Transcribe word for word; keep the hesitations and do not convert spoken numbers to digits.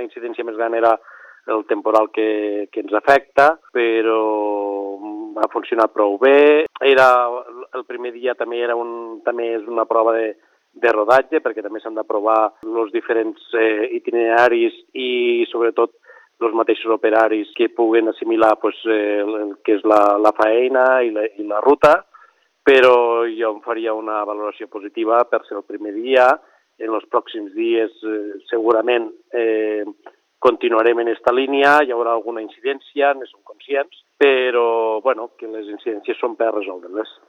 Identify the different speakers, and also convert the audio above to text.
Speaker 1: la incidència més gran era el temporal que, que ens afecta, però va funcionar prou bé. Era, el primer dia també era un, també és una prova de, de rodatge, perquè també s'han d'aprovar els diferents eh, itineraris i sobretot els mateixos operaris que puguen assimilar pues, eh, el que és la, la faena i la, i la ruta, però jo em faria una valoració positiva per ser el primer dia. En els pròxims dies eh, segurament eh, continuarem en aquesta línia, hi haurà alguna incidència, ne som conscients, però bueno, que les incidències són per resoldre-les.